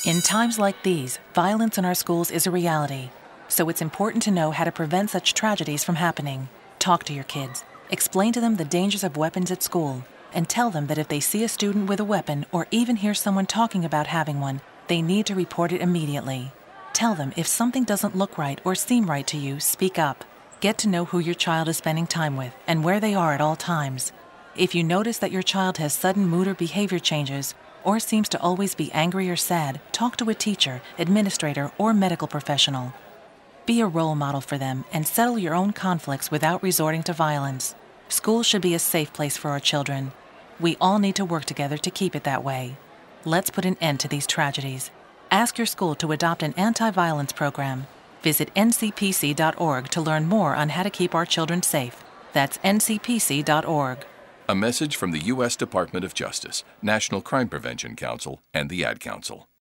In times like these, violence in our schools is a reality, so it's important to know how to prevent such tragedies from happening. Talk to your kids. Explain to them the dangers of weapons at school, and tell them that if they see a student with a weapon or even hear someone talking about having one, they need to report it immediately. Tell them if something doesn't look right or seem right to you, speak up. Get to know who your child is spending time with and where they are at all times. If you notice that your child has sudden mood or behavior changes, or seems to always be angry or sad, talk to a teacher, administrator, or medical professional. Be a role model for them and settle your own conflicts without resorting to violence. School should be a safe place for our children. We all need to work together to keep it that way. Let's put an end to these tragedies. Ask your school to adopt an anti-violence program. Visit ncpc.org to learn more on how to keep our children safe. That's ncpc.org. A message from the U.S. Department of Justice, National Crime Prevention Council, and the Ad Council.